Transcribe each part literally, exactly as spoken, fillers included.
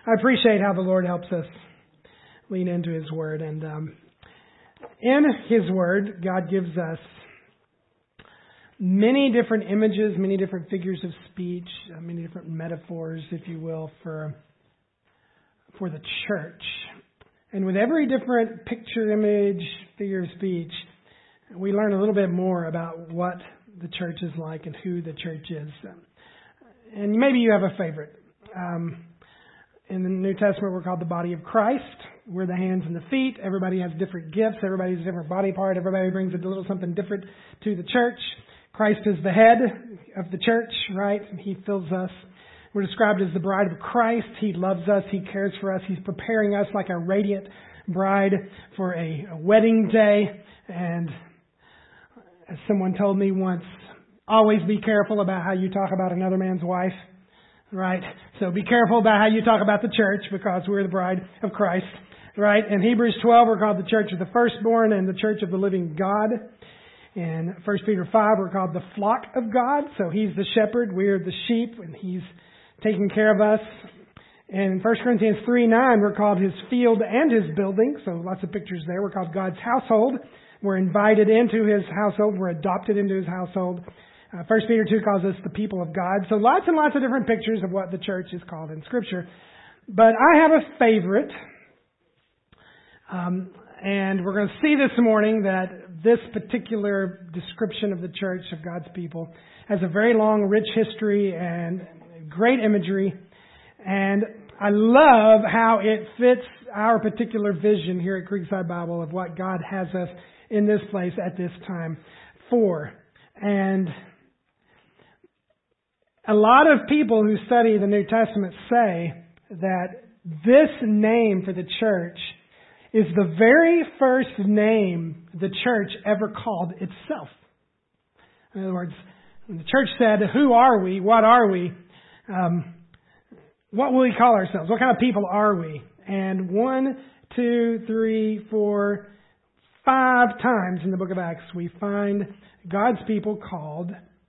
I appreciate how the Lord helps us lean into His Word. And um, in His Word, God gives us many different images, many different figures of speech, uh, many different metaphors, if you will, for for the church. And with every different picture, image, figure of speech, we learn a little bit more about what the church is like and who the church is. And maybe you have a favorite. Um, in the New Testament, we're called the body of Christ. We're the hands and the feet. Everybody has different gifts. Everybody has a different body part. Everybody brings a little something different to the church. Christ is the head of the church, right? He fills us. We're described as the bride of Christ. He loves us. He cares for us. He's preparing us like a radiant bride for a, a wedding day. And as someone told me once, always be careful about how you talk about another man's wife, right? So be careful about how you talk about the church, because we're the bride of Christ, right? In Hebrews twelve, we're called the church of the firstborn and the church of the living God. In First Peter five, we're called the flock of God. So He's the shepherd, we're the sheep, and He's taking care of us. In First Corinthians three nine, we're called His field and His building. So lots of pictures there. We're called God's household. We're invited into His household. We're adopted into His household. Uh, First Peter two calls us the people of God. So lots and lots of different pictures of what the church is called in Scripture. But I have a favorite. Um, and we're going to see this morning that this particular description of the church, of God's people, has a very long, rich history and great imagery. And I love how it fits our particular vision here at Creekside Bible of what God has us in this place at this time for. And a lot of people who study the New Testament say that this name for the church is the very first name the church ever called itself. In other words, when the church said, who are we? What are we? Um, what will we call ourselves? What kind of people are we? And one, two, three, four, five times in the book of Acts, we find God's people called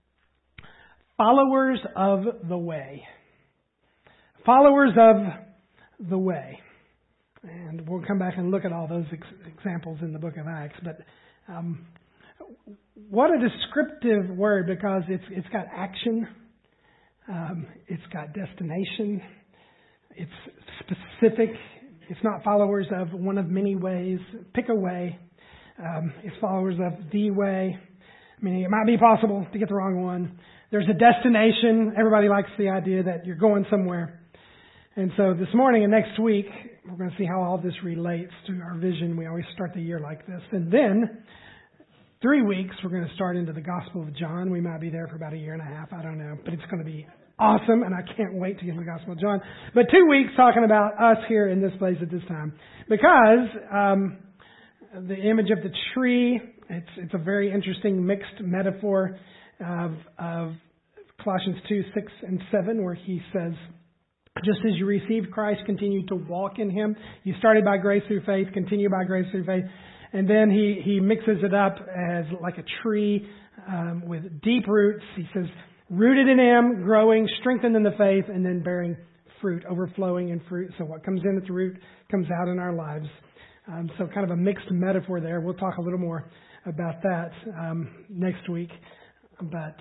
followers of the way. Followers of the way. And we'll come back and look at all those ex- examples in the book of Acts. But um, what a descriptive word, because it's it's got action, um, it's got destination, it's specific. It's not followers of one of many ways. Pick a way. Um, it's followers of the way. I mean, it might be possible to get the wrong one. There's a destination. Everybody likes the idea that you're going somewhere. And so this morning and next week, we're going to see how all this relates to our vision. We always start the year like this. And then, three weeks, we're going to start into the Gospel of John. We might be there for about a year and a half. I don't know. But it's going to be awesome, and I can't wait to get to the Gospel of John. But two weeks talking about us here in this place at this time. Because um, the image of the tree, it's, it's a very interesting mixed metaphor of, of Colossians two, six, and seven, where he says, just as you received Christ, continue to walk in Him. You started by grace through faith, continue by grace through faith. And then he, he mixes it up as like a tree um, with deep roots. He says, rooted in Him, growing, strengthened in the faith, and then bearing fruit, overflowing in fruit. So what comes in at the root comes out in our lives. Um, so kind of a mixed metaphor there. We'll talk a little more about that um, next week. But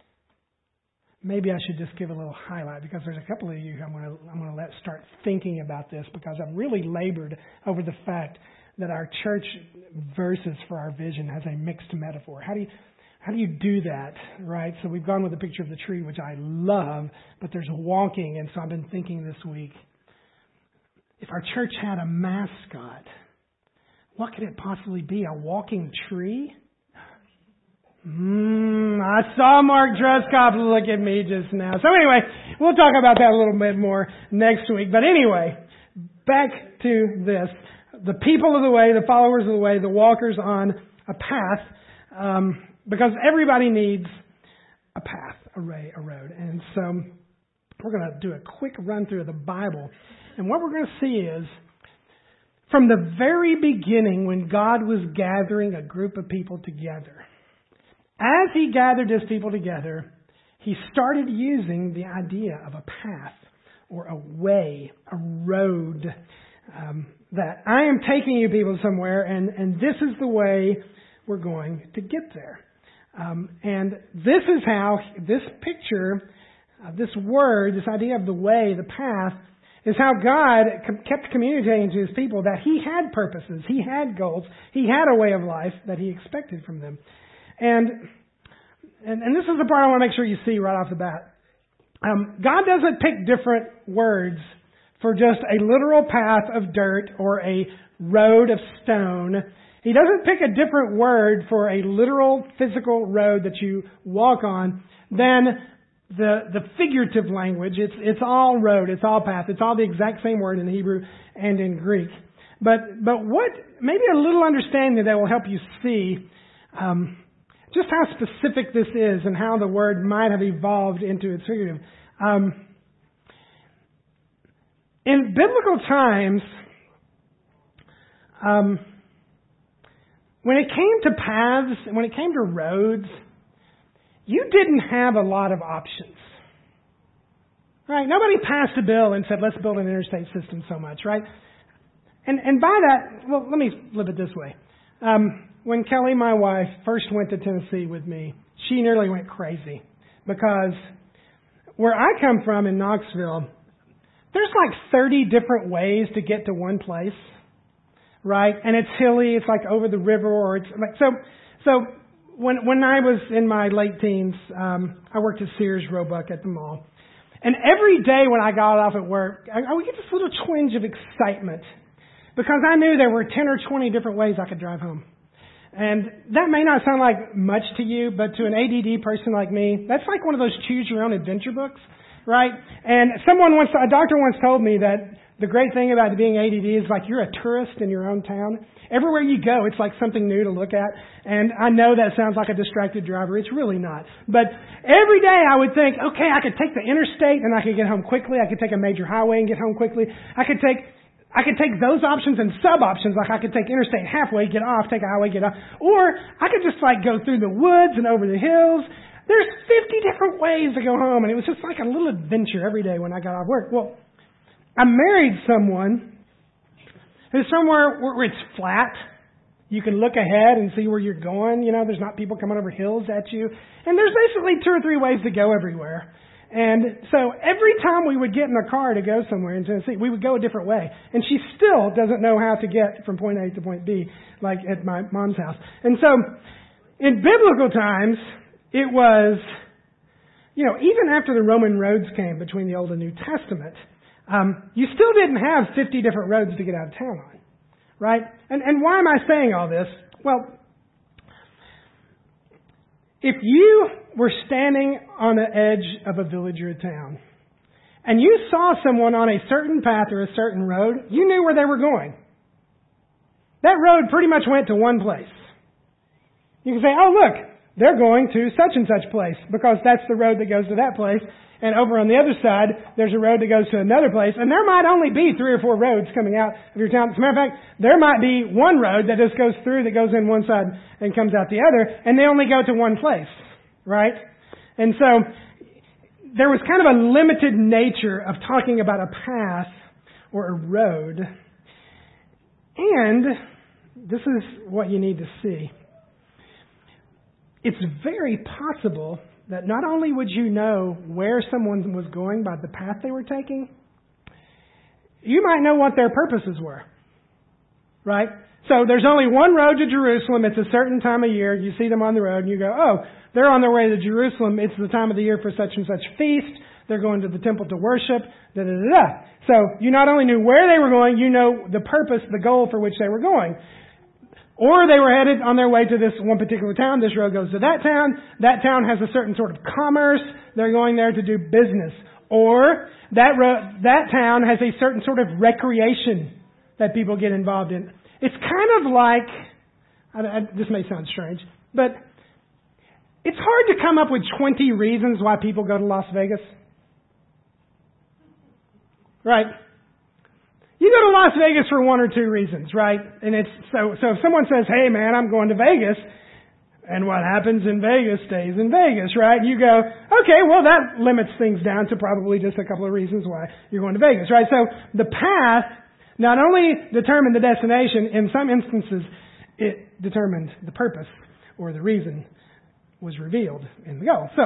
maybe I should just give a little highlight, because there's a couple of you I'm going to I'm going to let start thinking about this, because I've really labored over the fact that our church verses for our vision has a mixed metaphor. How do you how do you do that, right? So we've gone with the picture of the tree, which I love, but there's wonking, and so I've been thinking this week, if our church had a mascot, what could it possibly be? A walking tree? Mm, I saw Mark Druskoff look at me just now. So anyway, we'll talk about that a little bit more next week. But anyway, back to this. The people of the way, the followers of the way, the walkers on a path, um, because everybody needs a path, a way, a road. And so we're going to do a quick run through of the Bible. And what we're going to see is, from the very beginning, when God was gathering a group of people together, as He gathered His people together, He started using the idea of a path or a way, a road, um, that I am taking you people somewhere, and, and this is the way we're going to get there. Um, and this is how this picture, uh, this word, this idea of the way, the path, is how God com- kept communicating to His people that He had purposes, He had goals, He had a way of life that He expected from them. And and, and this is the part I want to make sure you see right off the bat. Um, God doesn't pick different words for just a literal path of dirt or a road of stone. He doesn't pick a different word for a literal physical road that you walk on than the the figurative language. It's it's all road, it's all path, it's all the exact same word in Hebrew and in Greek. But but what maybe a little understanding that will help you see um, just how specific this is and how the word might have evolved into its figurative. Um, in biblical times, um, when it came to paths, when it came to roads, you didn't have a lot of options. Right? Nobody passed a bill and said, let's build an interstate system so much, right? And and by that, well, let me flip it this way. Um, when Kelly, my wife, first went to Tennessee with me, she nearly went crazy because where I come from in Knoxville, there's like thirty different ways to get to one place, right? And it's hilly, it's like over the river, or it's like, so, so when, when I was in my late teens, um, I worked at Sears Roebuck at the mall. And every day when I got off at work, I, I would get this little twinge of excitement because I knew there were ten or twenty different ways I could drive home. And that may not sound like much to you, but to an A D D person like me, that's like one of those choose your own adventure books, right? And someone once, a doctor once told me that the great thing about being A D D is like you're a tourist in your own town. Everywhere you go, it's like something new to look at. And I know that sounds like a distracted driver. It's really not. But every day I would think, okay, I could take the interstate and I could get home quickly. I could take a major highway and get home quickly. I could take I could take those options and sub-options, like I could take interstate halfway, get off, take a highway, get off. Or I could just like go through the woods and over the hills. There's fifty different ways to go home. And it was just like a little adventure every day when I got off work. Well, I married someone who's somewhere where it's flat. You can look ahead and see where you're going. You know, there's not people coming over hills at you. And there's basically two or three ways to go everywhere. And so every time we would get in a car to go somewhere in Tennessee, we would go a different way. And she still doesn't know how to get from point A to point B, like at my mom's house. And so in biblical times, it was, you know, even after the Roman roads came between the Old and New Testament, um, you still didn't have fifty different roads to get out of town on, right? And, and why am I saying all this? Well, if you were standing on the edge of a village or a town, and you saw someone on a certain path or a certain road, you knew where they were going. That road pretty much went to one place. You can say, oh, look, they're going to such and such place, because that's the road that goes to that place. And over on the other side, there's a road that goes to another place. And there might only be three or four roads coming out of your town. As a matter of fact, there might be one road that just goes through, that goes in one side and comes out the other. And they only go to one place, right? And so there was kind of a limited nature of talking about a path or a road. And this is what you need to see. It's very possible that not only would you know where someone was going by the path they were taking, you might know what their purposes were, right? So there's only one road to Jerusalem. It's a certain time of year. You see them on the road and you go, oh, they're on their way to Jerusalem. It's the time of the year for such and such feast. They're going to the temple to worship, da da da da. So you not only knew where they were going, you know the purpose, the goal for which they were going. Or they were headed on their way to this one particular town. This road goes to that town. That town has a certain sort of commerce. They're going there to do business. Or that road, that town has a certain sort of recreation that people get involved in. It's kind of like, I, I, this may sound strange, but it's hard to come up with twenty reasons why people go to Las Vegas. Right? You go to Las Vegas for one or two reasons, right? And it's so so if someone says, hey man, I'm going to Vegas, And what happens in Vegas stays in Vegas, right? You go, okay, well that limits things down to probably just a couple of reasons why you're going to Vegas, right? So the path not only determined the destination, in some instances it determined the purpose or the reason was revealed in the goal. So,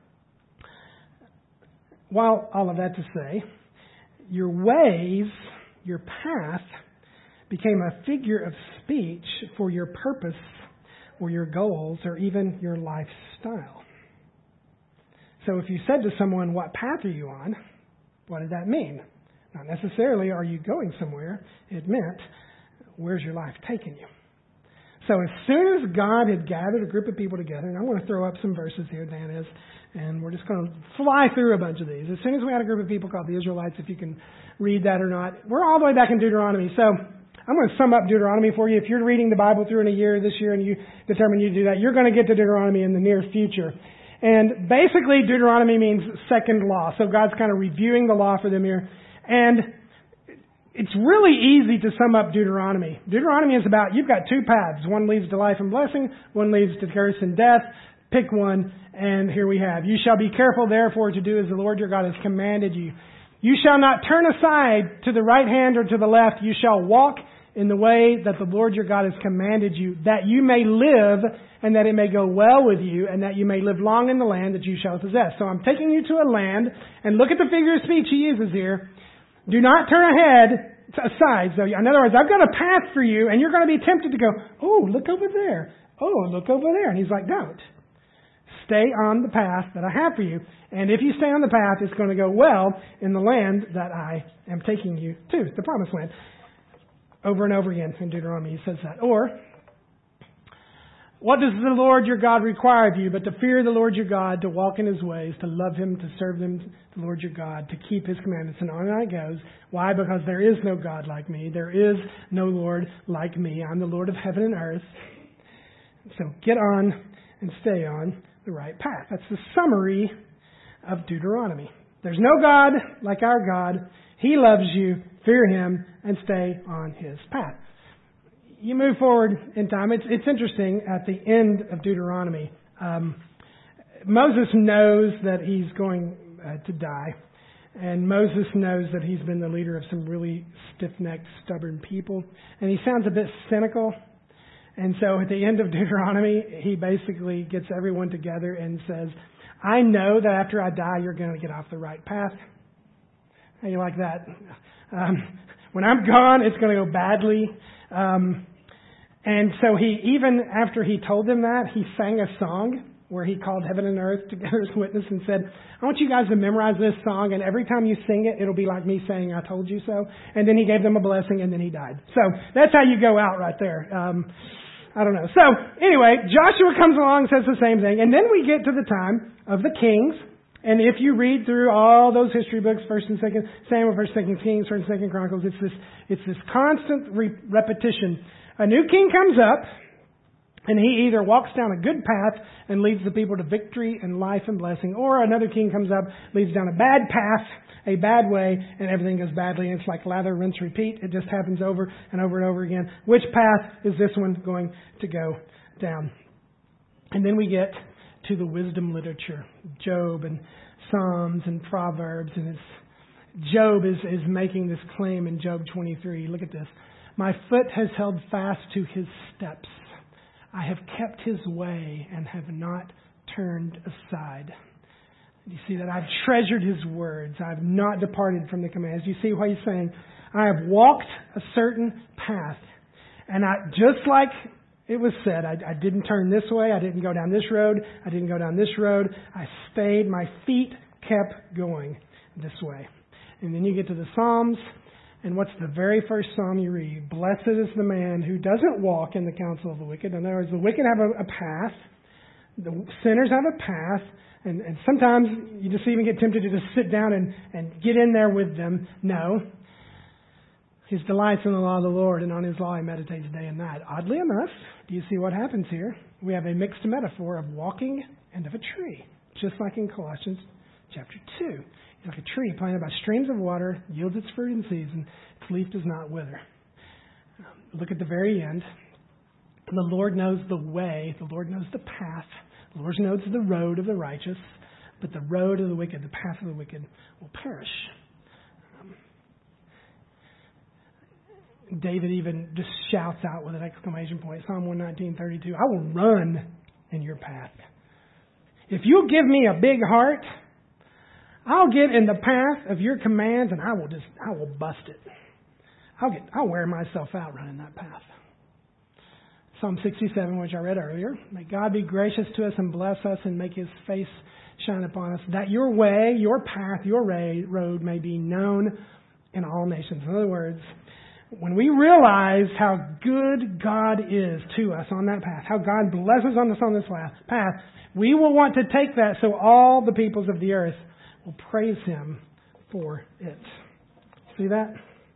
while all of that to say, your ways, your path became a figure of speech for your purpose or your goals or even your lifestyle. So if you said to someone, what path are you on? What did that mean? Not necessarily are you going somewhere. It meant, where's your life taking you? So as soon as God had gathered a group of people together, and I'm going to throw up some verses here, Dan is, and we're just going to fly through a bunch of these. As soon as we had a group of people called the Israelites, if you can read that or not, we're all the way back in Deuteronomy. So I'm going to sum up Deuteronomy for you. If you're reading the Bible through in a year this year and you determine you do that, you're going to get to Deuteronomy in the near future. And basically, Deuteronomy means second law. So God's kind of reviewing the law for them here. And it's really easy to sum up Deuteronomy. Deuteronomy is about, you've got two paths. One leads to life and blessing. One leads to curse and death. Pick one. And here we have, you shall be careful therefore to do as the Lord your God has commanded you. You shall not turn aside to the right hand or to the left. You shall walk in the way that the Lord your God has commanded you, that you may live and that it may go well with you and that you may live long in the land that you shall possess. So I'm taking you to a land, and look at the figure of speech he uses here. Do not turn ahead, aside. So in other words, I've got a path for you, and you're going to be tempted to go, oh, look over there. Oh, look over there. And he's like, don't. Stay on the path that I have for you. And if you stay on the path, it's going to go well in the land that I am taking you to, the promised land. Over and over again in Deuteronomy he says that. Or, what does the Lord your God require of you but to fear the Lord your God, to walk in his ways, to love him, to serve him, the Lord your God, to keep his commandments? And on and on it goes. Why? Because there is no God like me. There is no Lord like me. I'm the Lord of heaven and earth. So get on and stay on the right path. That's the summary of Deuteronomy. There's no God like our God. He loves you. Fear him and stay on his path. You move forward in time. It's, it's interesting at the end of Deuteronomy. Um, Moses knows that he's going uh, to die. And Moses knows that he's been the leader of some really stiff-necked, stubborn people. And he sounds a bit cynical. And so at the end of Deuteronomy, he basically gets everyone together and says, I know that after I die, you're going to get off the right path. How you like that? Um, when I'm gone, it's going to go badly. Um, and so he, even after he told them that, he sang a song where he called heaven and earth together as witness and said, I want you guys to memorize this song, and every time you sing it, it'll be like me saying, I told you so. And then he gave them a blessing, and then he died. So that's how you go out right there. Um, I don't know. So anyway, Joshua comes along and says the same thing. And then we get to the time of the kings. And if you read through all those history books, First and Second Samuel, First and Second Kings, First and Second Chronicles, it's this it's this constant re- repetition. A new king comes up, and he either walks down a good path and leads the people to victory and life and blessing, or another king comes up, leads down a bad path, a bad way, and everything goes badly. And it's like lather, rinse, repeat. It just happens over and over and over again. Which path is this one going to go down? And then we get to the wisdom literature, Job and Psalms and Proverbs, and it's, Job is, is making this claim in Job twenty-three. Look at this. My foot has held fast to his steps. I have kept his way and have not turned aside. You see that? I've treasured his words. I've not departed from the commands. You see what he's saying? I have walked a certain path. And I, just like it was said, I, I didn't turn this way. I didn't go down this road. I didn't go down this road. I stayed. My feet kept going this way. And then you get to the Psalms. And what's the very first psalm you read? Blessed is the man who doesn't walk in the counsel of the wicked. In other words, the wicked have a, a path. The sinners have a path. And, and sometimes you just even get tempted to just sit down and, and get in there with them. No. His delights in the law of the Lord, and on his law he meditates day and night. Oddly enough, do you see what happens here? We have a mixed metaphor of walking and of a tree, just like in Colossians chapter two. It's like a tree planted by streams of water, yields its fruit in season, its leaf does not wither. Um, look at the very end. The Lord knows the way. The Lord knows the path. The Lord knows the road of the righteous. But the road of the wicked, the path of the wicked, will perish. Um, David even just shouts out with an exclamation point. Psalm one nineteen, thirty-two. I will run in your path. If you'll give me a big heart, I'll get in the path of your commands and I will just, I will bust it. I'll get, I'll wear myself out running that path. Psalm sixty-seven, which I read earlier. May God be gracious to us and bless us and make His face shine upon us, that your way, your path, your road may be known in all nations. In other words, when we realize how good God is to us on that path, how God blesses us on this path, we will want to take that so all the peoples of the earth will praise Him for it. See that?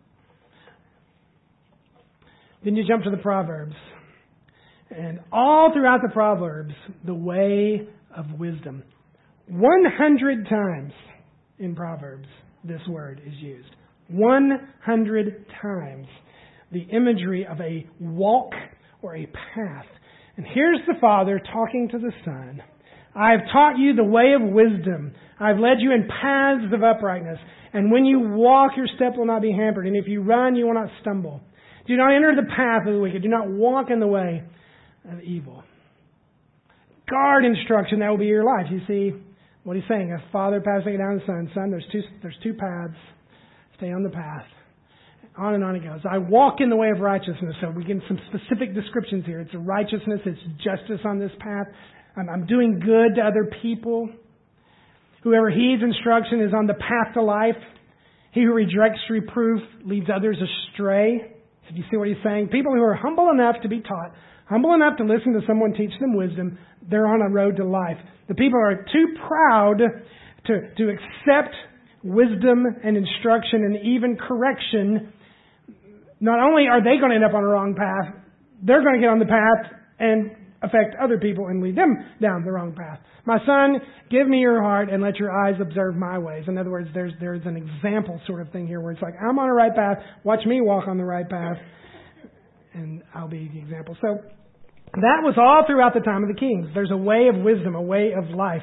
Then you jump to the Proverbs. And all throughout the Proverbs, the way of wisdom. one hundred times in Proverbs, this word is used. one hundred times. The imagery of a walk or a path. And here's the Father talking to the Son. I have taught you the way of wisdom. I have led you in paths of uprightness. And when you walk, your step will not be hampered. And if you run, you will not stumble. Do not enter the path of the wicked. Do not walk in the way of evil. Guard instruction, that will be your life. You see what He's saying. A father passing it down to the son. Son, there's two, there's two paths. Stay on the path. On and on it goes. I walk in the way of righteousness. So we get some specific descriptions here. It's a righteousness. It's justice on this path. I'm, I'm doing good to other people. Whoever heeds instruction is on the path to life. He who rejects reproof leads others astray. So you see what He's saying? People who are humble enough to be taught, humble enough to listen to someone teach them wisdom, they're on a road to life. The people who are too proud to, to accept wisdom and instruction and even correction, not only are they going to end up on a wrong path, they're going to get on the path and affect other people and lead them down the wrong path. My son, give me your heart and let your eyes observe my ways. In other words, there's there's an example sort of thing here where it's like, I'm on the right path, watch me walk on the right path, and I'll be the example. So that was all throughout the time of the kings. There's a way of wisdom, a way of life.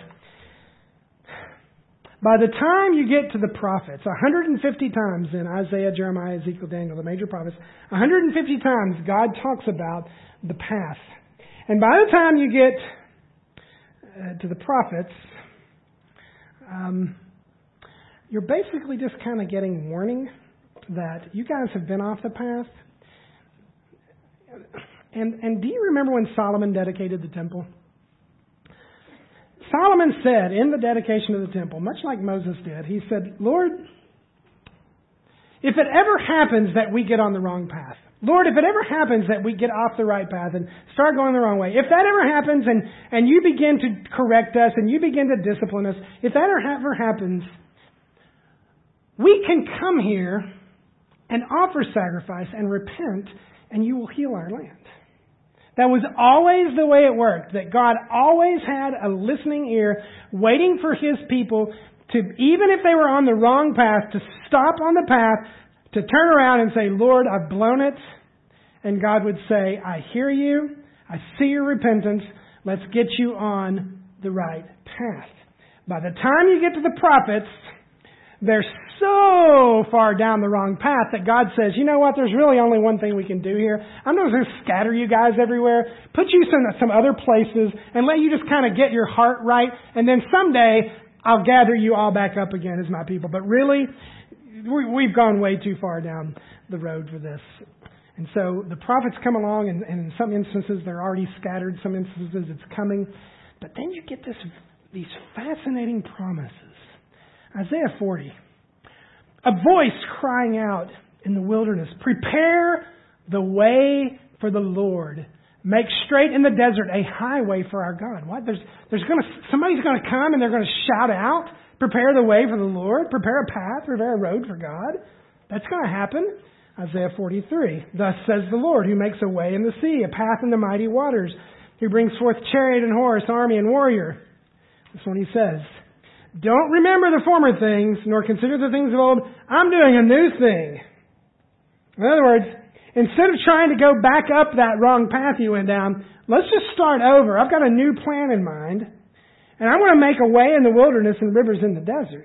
By the time you get to the prophets, one hundred fifty times in Isaiah, Jeremiah, Ezekiel, Daniel, the major prophets, one hundred fifty times God talks about the path. And by the time you get uh, to the prophets, um, you're basically just kind of getting warning that you guys have been off the path. And, and do you remember when Solomon dedicated the temple? Solomon said in the dedication of the temple, much like Moses did, he said, Lord, if it ever happens that we get on the wrong path, Lord, if it ever happens that we get off the right path and start going the wrong way, if that ever happens and, and you begin to correct us and you begin to discipline us, if that ever happens, we can come here and offer sacrifice and repent and you will heal our land. That was always the way it worked, that God always had a listening ear waiting for His people to, even if they were on the wrong path, to stop on the path, to turn around and say, Lord, I've blown it. And God would say, I hear you. I see your repentance. Let's get you on the right path. By the time you get to the prophets, they're so far down the wrong path that God says, you know what, there's really only one thing we can do here. I'm not going to scatter you guys everywhere, put you some, some other places, and let you just kind of get your heart right, and then someday I'll gather you all back up again as my people. But really, we've gone way too far down the road for this. And so the prophets come along, and, and in some instances they're already scattered, some instances it's coming. But then you get this these fascinating promises. Isaiah forty. A voice crying out in the wilderness, prepare the way for the Lord. Make straight in the desert a highway for our God. What? There's, there's going to, somebody's going to come and they're going to shout out, prepare the way for the Lord, prepare a path, prepare a road for God. That's going to happen. Isaiah forty-three. Thus says the Lord, who makes a way in the sea, a path in the mighty waters. He brings forth chariot and horse, army and warrior. That's what He says. Don't remember the former things, nor consider the things of old. I'm doing a new thing. In other words, Instead of trying to go back up that wrong path you went down, let's just start over. I've got a new plan in mind, and I want to make a way in the wilderness and rivers in the desert.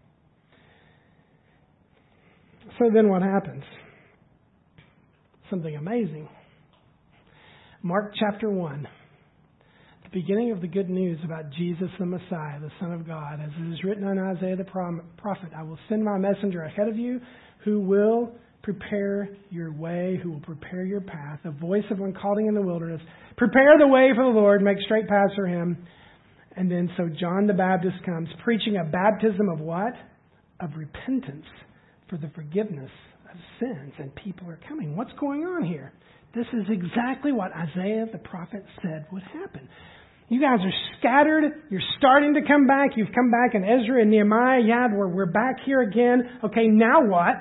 So then what happens? Something amazing. Mark chapter one. The beginning of the good news about Jesus the Messiah, the Son of God. As it is written in Isaiah the prophet, I will send my messenger ahead of you who will prepare your way, who will prepare your path. A voice of one calling in the wilderness. Prepare the way for the Lord, make straight paths for Him. And then so John the Baptist comes preaching a baptism of what? Of repentance for the forgiveness of sins. And people are coming. What's going on here? This is exactly what Isaiah the prophet said would happen. You guys are scattered. You're starting to come back. You've come back in Ezra and Nehemiah. Yeah, we're, we're back here again. Okay, now what?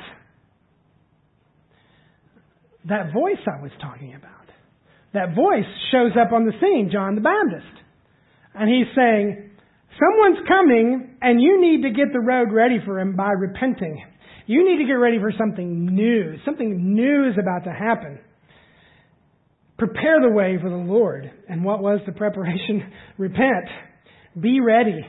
That voice I was talking about. That voice shows up on the scene, John the Baptist. And he's saying, someone's coming and you need to get the road ready for him by repenting. You need to get ready for something new. Something new is about to happen. Prepare the way for the Lord. And what was the preparation? Repent. Be ready.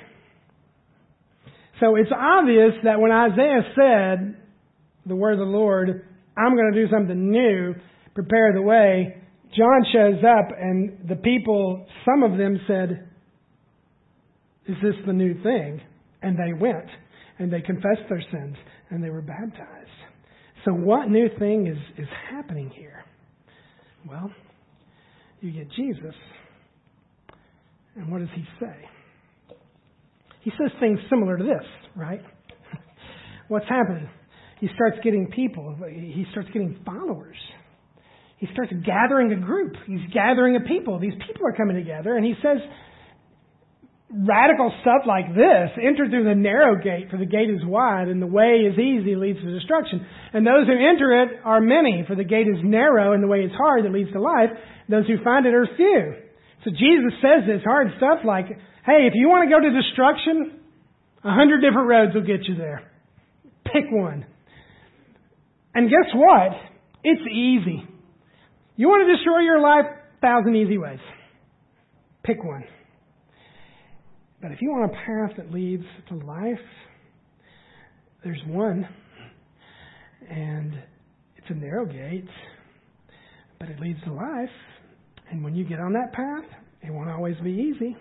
So it's obvious that when Isaiah said the word of the Lord, I'm going to do something new, prepare the way, John shows up and the people, some of them said, is this the new thing? And they went and they confessed their sins and they were baptized. So what new thing is, is happening here? Well, you get Jesus. And what does he say? He says things similar to this, right? What's happening? He starts getting people. He starts getting followers. He starts gathering a group. He's gathering a people. These people are coming together. And he says radical stuff like this. Enter through the narrow gate, for the gate is wide, and the way is easy, leads to destruction. And those who enter it are many, for the gate is narrow, and the way is hard, that leads to life. Those who find it are few. So Jesus says this hard stuff like, hey, if you want to go to destruction, a hundred different roads will get you there. Pick one. And guess what? It's easy. You want to destroy your life? Thousand easy ways. Pick one. But if you want a path that leads to life, there's one. And it's a narrow gate, but it leads to life. And when you get on that path, it won't always be easy.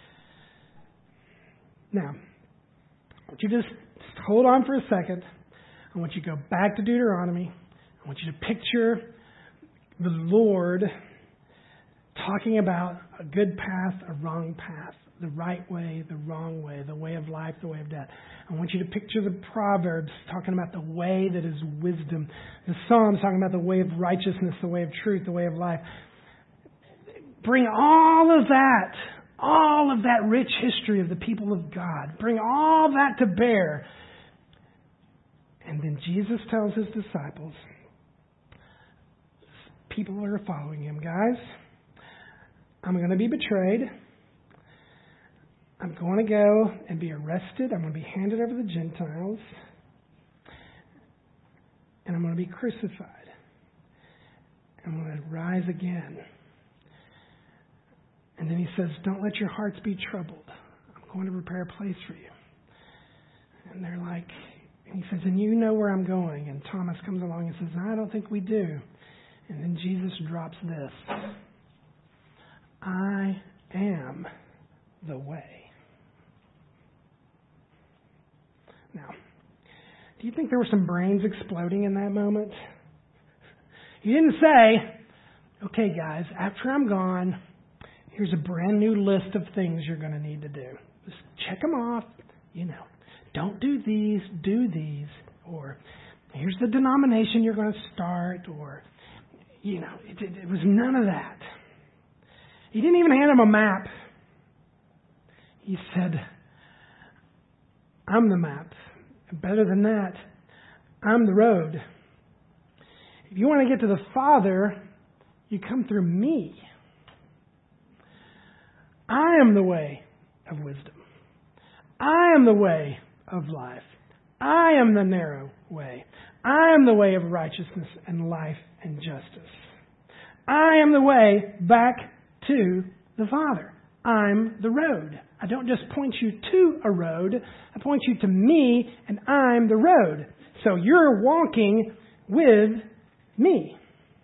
Now, I want you to just hold on for a second. I want you to go back to Deuteronomy. I want you to picture the Lord talking about a good path, a wrong path, the right way, the wrong way, the way of life, the way of death. I want you to picture the Proverbs talking about the way that is wisdom. The Psalms talking about the way of righteousness, the way of truth, the way of life. Bring all of that, all of that rich history of the people of God. Bring all that to bear. And then Jesus tells his disciples, people that are following him, guys, I'm going to be betrayed. I'm going to go and be arrested. I'm going to be handed over to the Gentiles. And I'm going to be crucified. I'm going to rise again. And then he says, don't let your hearts be troubled. I'm going to prepare a place for you. And they're like, and he says, and you know where I'm going. And Thomas comes along and says, I don't think we do. And then Jesus drops this. I am the way. Now, do you think there were some brains exploding in that moment? He didn't say, okay, guys, after I'm gone, here's a brand new list of things you're going to need to do. Just check them off. You know, don't do these, do these. Or here's the denomination you're going to start. Or, you know, it, it, it was none of that. He didn't even hand him a map. He said, I'm the map. Better than that, I'm the road. If you want to get to the Father, you come through me. I am the way of wisdom. I am the way of life. I am the narrow way. I am the way of righteousness and life and justice. I am the way back to the Father. I'm the road. I don't just point you to a road. I point you to me, and I'm the road. So you're walking with me.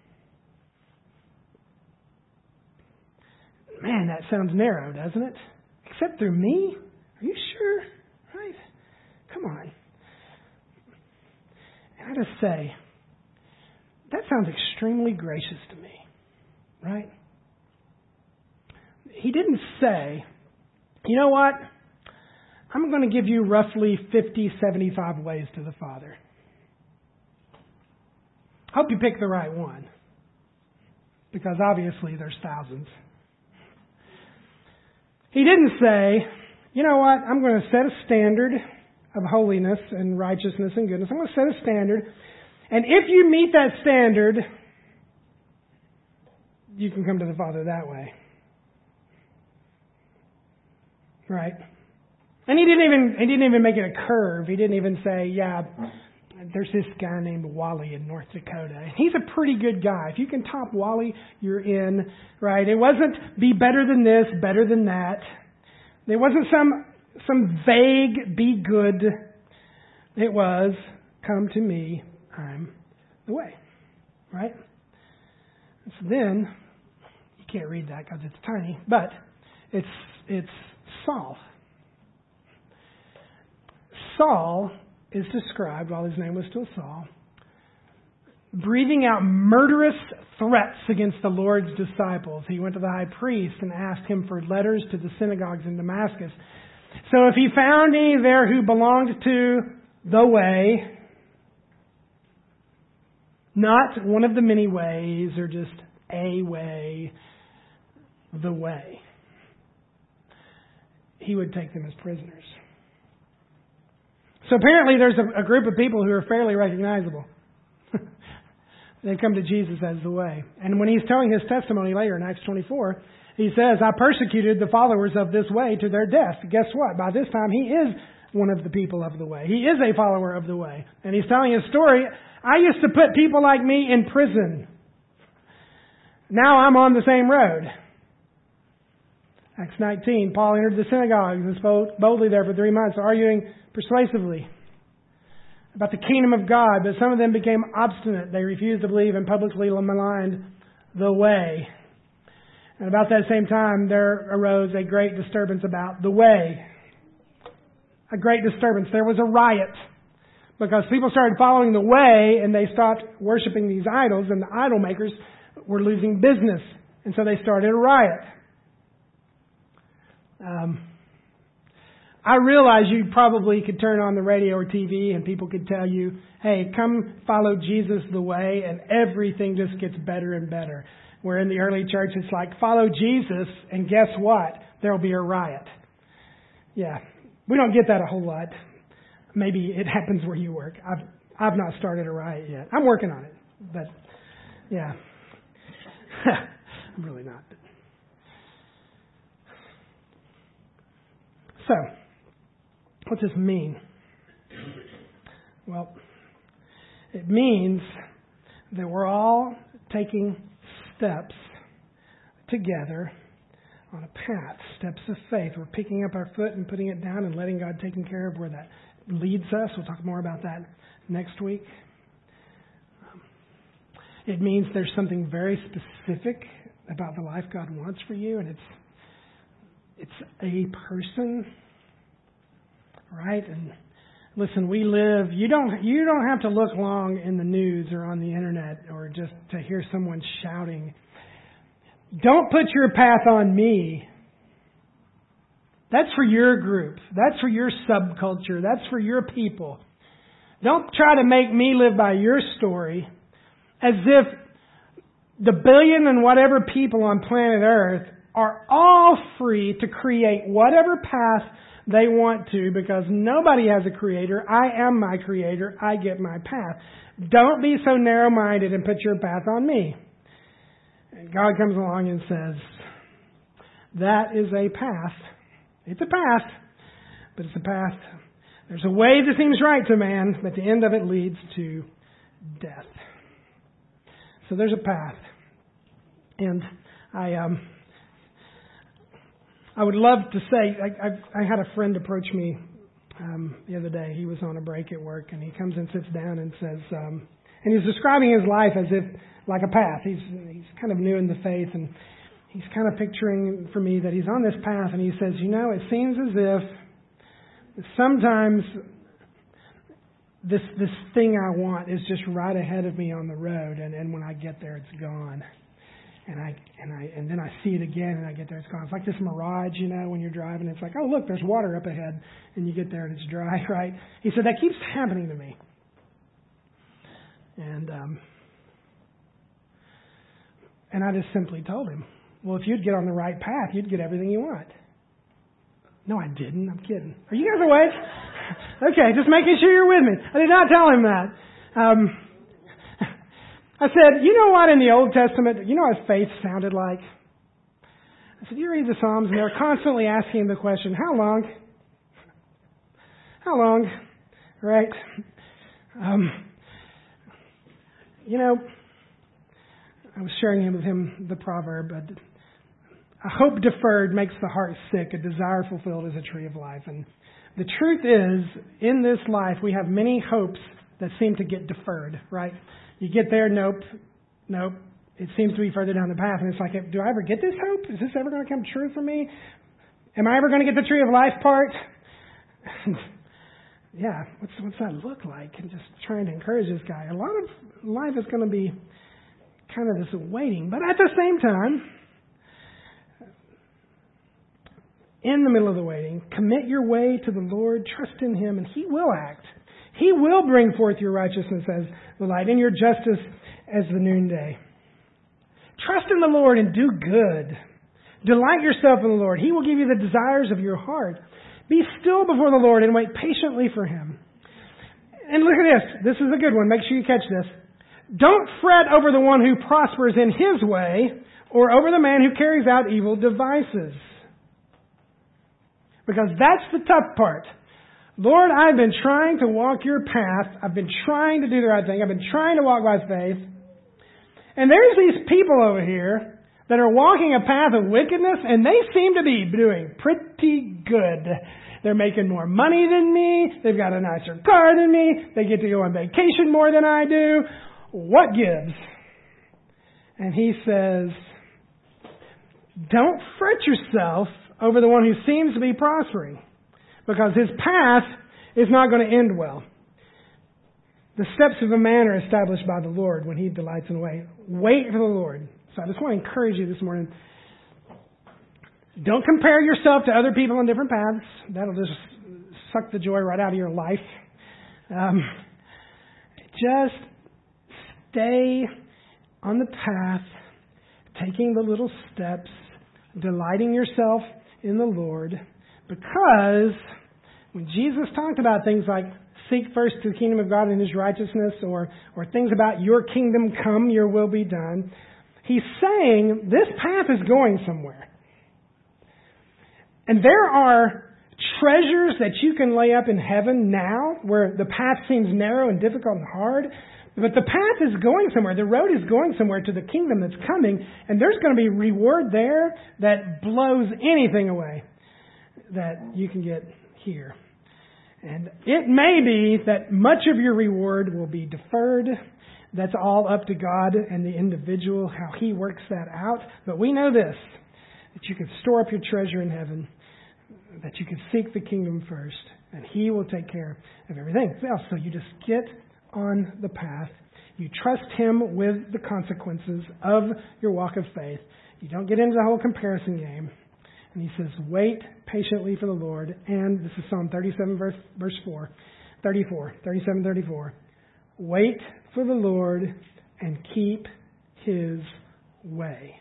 Man, that sounds narrow, doesn't it? Except through me? Are you sure? Right? Come on. And I just say, that sounds extremely gracious to me. Right? He didn't say, you know what? I'm going to give you roughly fifty, seventy-five ways to the Father. Hope you pick the right one. Because obviously there's thousands. He didn't say, you know what? I'm going to set a standard of holiness and righteousness and goodness. I'm going to set a standard. And if you meet that standard, you can come to the Father that way. Right? And he didn't even he didn't even make it a curve. He didn't even say, yeah, there's this guy named Wally in North Dakota. He's a pretty good guy. If you can top Wally, you're in. Right? It wasn't be better than this, better than that. There wasn't some some vague be good. It was come to me, I'm the way. Right? So then you can't read that because it's tiny, but it's it's Saul. Saul is described, while his name was still Saul, breathing out murderous threats against the Lord's disciples. He went to the high priest and asked him for letters to the synagogues in Damascus. So if he found any there who belonged to the way, not one of the many ways or just a way, the way, he would take them as prisoners. So apparently there's a, a group of people who are fairly recognizable. They come to Jesus as the way. And when he's telling his testimony later in Acts twenty-four, he says, I persecuted the followers of this way to their death. Guess what? By this time, he is one of the people of the way. He is a follower of the way. And he's telling his story. I used to put people like me in prison. Now I'm on the same road. Acts nineteen, Paul entered the synagogues and spoke boldly there for three months, arguing persuasively about the kingdom of God. But some of them became obstinate. They refused to believe and publicly maligned the way. And about that same time, there arose a great disturbance about the way. A great disturbance. There was a riot. Because people started following the way and they stopped worshiping these idols, and the idol makers were losing business. And so they started a riot. Um, I realize you probably could turn on the radio or T V and people could tell you, hey, come follow Jesus the way, and everything just gets better and better. Where in the early church it's like, follow Jesus and guess what? There will be a riot. Yeah, we don't get that a whole lot. Maybe it happens where you work. I've I've not started a riot yet. I'm working on it. But, yeah. I'm really not. So, what does this mean? Well, it means that we're all taking steps together on a path, steps of faith. We're picking up our foot and putting it down and letting God take care of where that leads us. We'll talk more about that next week. Um, it means there's something very specific about the life God wants for you, and it's it's a person, right? And listen, we live. You don't you don't have to look long in the news or on the internet or just to hear someone shouting. Don't put your path on me. That's for your group. That's for your subculture. That's for your people. Don't try to make me live by your story as if the billion and whatever people on planet Earth are all free to create whatever path they want to, because nobody has a creator. I am my creator. I get my path. Don't be so narrow-minded and put your path on me. And God comes along and says, that is a path. It's a path, but it's a path. There's a way that seems right to man, but the end of it leads to death. So there's a path. And I um, I would love to say, I, I, I had a friend approach me um, the other day. He was on a break at work, and he comes and sits down and says, um, and he's describing his life as if like a path. He's he's kind of new in the faith, and he's kind of picturing for me that he's on this path, and he says, you know, it seems as if sometimes this this thing I want is just right ahead of me on the road, and, and when I get there, it's gone. And I and I and then I see it again, and I get there, it's gone. It's like this mirage, you know, when you're driving. It's like, oh, look, there's water up ahead, and you get there and it's dry, right? He said that keeps happening to me. And um, and I just simply told him, well, if you'd get on the right path, you'd get everything you want. No, I didn't. I'm kidding. Are you guys awake? Okay, just making sure you're with me. I did not tell him that. Um, I said, you know what in the Old Testament, you know what faith sounded like? I said, you read the Psalms and they're constantly asking the question, how long? How long? Right? Um, you know, I was sharing with him the proverb, but a hope deferred makes the heart sick, a desire fulfilled is a tree of life. And the truth is, in this life, we have many hopes that seem to get deferred, right? You get there, nope, nope. It seems to be further down the path. And it's like, do I ever get this hope? Is this ever going to come true for me? Am I ever going to get the tree of life part? Yeah, what's what's that look like? And just trying to encourage this guy. A lot of life is going to be kind of this waiting. But at the same time, in the middle of the waiting, commit your way to the Lord, trust in Him, and He will act. He will bring forth your righteousness as the light and your justice as the noonday. Trust in the Lord and do good. Delight yourself in the Lord. He will give you the desires of your heart. Be still before the Lord and wait patiently for Him. And look at this. This is a good one. Make sure you catch this. Don't fret over the one who prospers in his way or over the man who carries out evil devices. Because that's the tough part. Lord, I've been trying to walk your path. I've been trying to do the right thing. I've been trying to walk by faith. And there's these people over here that are walking a path of wickedness, and they seem to be doing pretty good. They're making more money than me. They've got a nicer car than me. They get to go on vacation more than I do. What gives? And he says, don't fret yourself over the one who seems to be prospering, because his path is not going to end well. The steps of a man are established by the Lord when He delights in the way. Wait for the Lord. So I just want to encourage you this morning. Don't compare yourself to other people on different paths. That'll just suck the joy right out of your life. Um, just stay on the path, taking the little steps, delighting yourself in the Lord, because when Jesus talked about things like seek first the kingdom of God and His righteousness, or or things about your kingdom come, your will be done, He's saying this path is going somewhere. And there are treasures that you can lay up in heaven now where the path seems narrow and difficult and hard, but the path is going somewhere. The road is going somewhere to the kingdom that's coming, and there's going to be reward there that blows anything away that you can get here. And it may be that much of your reward will be deferred. That's all up to God and the individual, how He works that out. But we know this, that you can store up your treasure in heaven, that you can seek the kingdom first, and He will take care of everything else. So you just get on the path. You trust Him with the consequences of your walk of faith. You don't get into the whole comparison game. And He says, wait patiently for the Lord. And this is Psalm thirty-seven, verse, verse four, thirty-four, thirty-seven, thirty-four. Wait for the Lord and keep His way.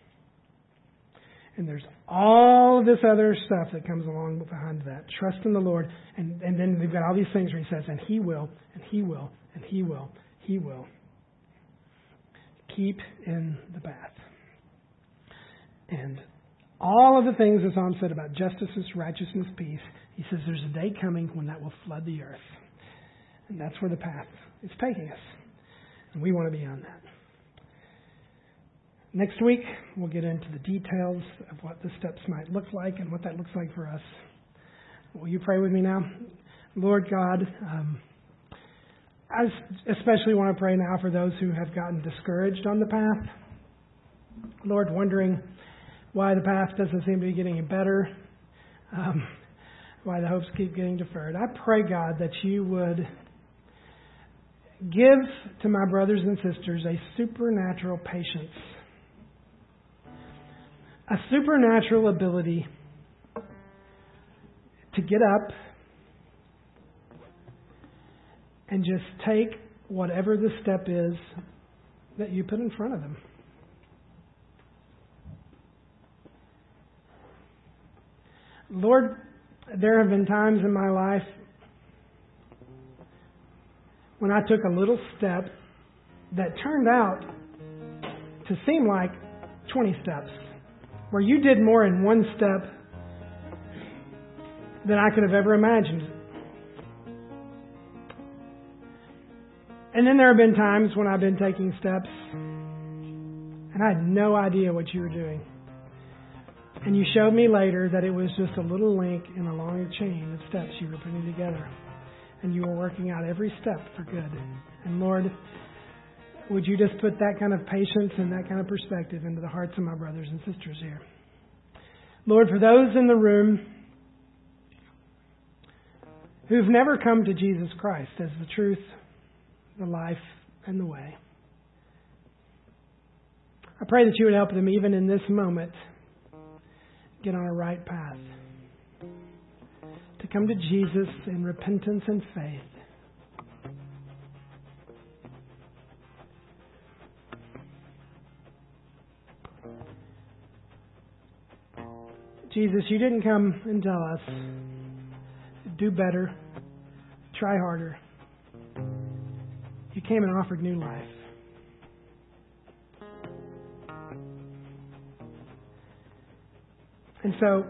And there's all this other stuff that comes along behind that. Trust in the Lord. And, and then we've got all these things where He says, and He will, and He will, and He will, He will. Keep in the path. And all of the things the Psalm said about justice, righteousness, peace, He says there's a day coming when that will flood the earth. And that's where the path is taking us. And we want to be on that. Next week, we'll get into the details of what the steps might look like and what that looks like for us. Will you pray with me now? Lord God, um, I especially want to pray now for those who have gotten discouraged on the path. Lord, wondering why the path doesn't seem to be getting any better, um, why the hopes keep getting deferred. I pray, God, that you would give to my brothers and sisters a supernatural patience, a supernatural ability to get up and just take whatever the step is that you put in front of them. Lord, there have been times in my life when I took a little step that turned out to seem like twenty steps, where you did more in one step than I could have ever imagined. And then there have been times when I've been taking steps and I had no idea what you were doing. And you showed me later that it was just a little link in a long chain of steps you were putting together. And you were working out every step for good. And Lord, would you just put that kind of patience and that kind of perspective into the hearts of my brothers and sisters here. Lord, for those in the room who've never come to Jesus Christ as the truth, the life, and the way, I pray that you would help them even in this moment get on a right path, to come to Jesus in repentance and faith. Jesus, you didn't come and tell us, do better, try harder. You came and offered new life. And so,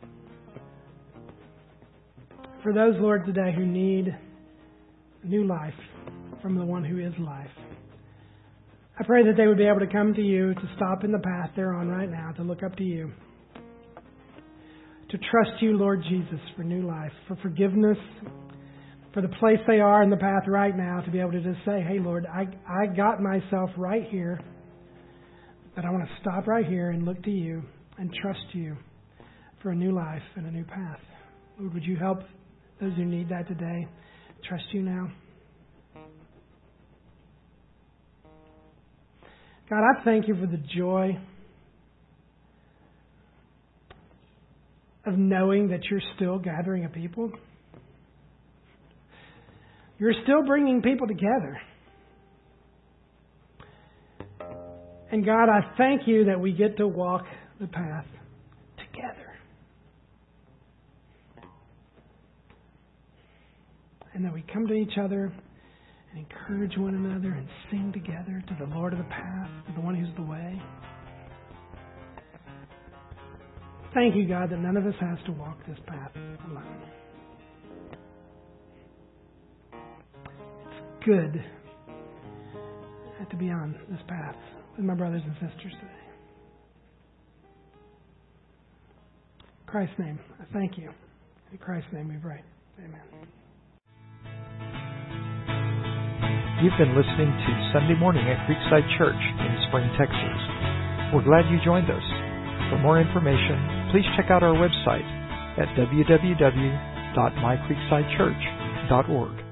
for those, Lord, today who need new life from the one who is life, I pray that they would be able to come to you, to stop in the path they're on right now, to look up to you, to trust you, Lord Jesus, for new life, for forgiveness, for the place they are in the path right now, to be able to just say, hey, Lord, I, I got myself right here, but I want to stop right here and look to you and trust you for a new life and a new path. Lord, would you help those who need that today trust you now? God, I thank you for the joy of knowing that you're still gathering a people. You're still bringing people together. And God, I thank you that we get to walk the path together. And that we come to each other and encourage one another and sing together to the Lord of the path, to the one who's the way. Thank you, God, that none of us has to walk this path alone. It's good to be on this path with my brothers and sisters today. In Christ's name, I thank you. In Christ's name we pray. Amen. You've been listening to Sunday Morning at Creekside Church in Spring, Texas. We're glad you joined us. For more information, please check out our website at w w w dot my creekside church dot org.